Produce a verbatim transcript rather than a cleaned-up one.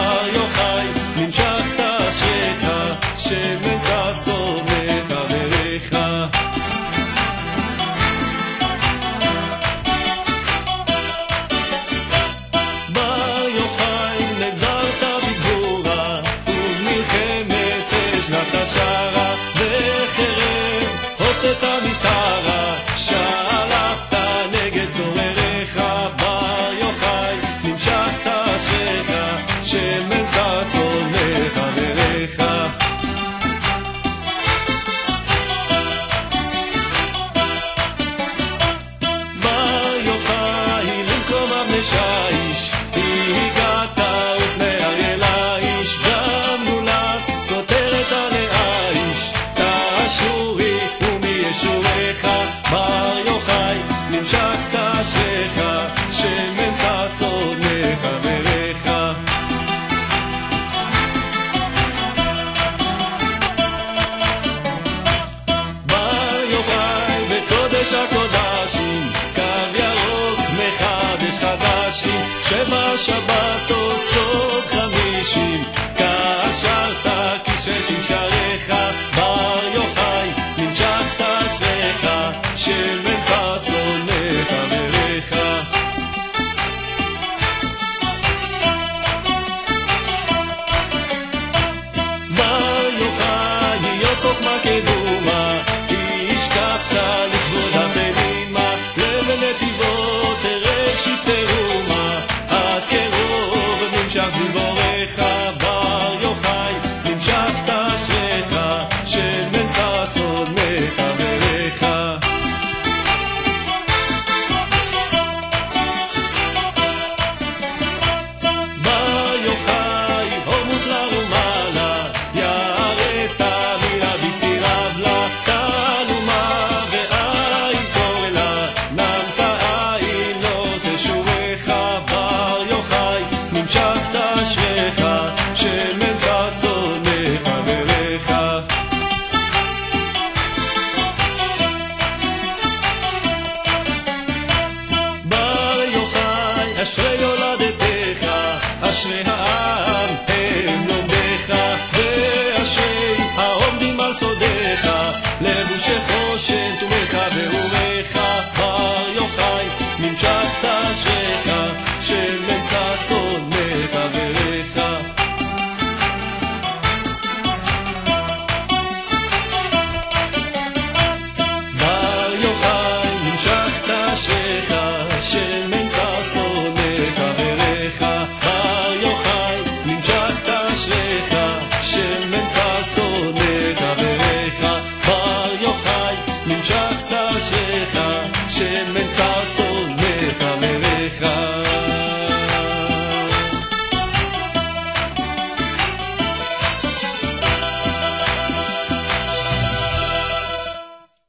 בר יוחאי, נמשכת אשריך, שמן ששון לחבריך. בר יוחאי, נזרת בגבורה, ובמלחמת אש נטשרה, וחרב הוצאת מטרה, שלפת נגד צורריך. בר יוחאי, נמשכת אשריך, שמן ששון לחבריך. בר יוחאי, למקום אבני שיש, הגעת ופני אריאל האיש, גם מולה כותרת עלי האיש, תשורי ומי ישורך. בר יוחאי, נמשכת אשריך, שמן ששון לחבריך. בר יוחאי, בקודש הקודשים, קו ירוק מחדש חדשים, שבע שבתות סוף חמישים, קשרת כששים שעריך. בר יוחאי, נמשכת אשריך, שמן ששון לחבריך. בר יוחאי, היות חוכמה קדומה, השקפת לכבוד הבהמה, לב נתיבות ערב שבטי אומה, הקרוב נמשך זיבורך. בר יוחאי, נמשכת אשריך, שמן ששון לחבריך. בר יוחאי, הורמוז לרומלה, יערת מילה בלתי רבלה, תעלומה ועין קורלה, נמת עין לא תשורך. בר יוחאי, נמשכת אשריך, שמן ששון לחבריך. בר יוחאי, אשרי יולדתך, אשרי העם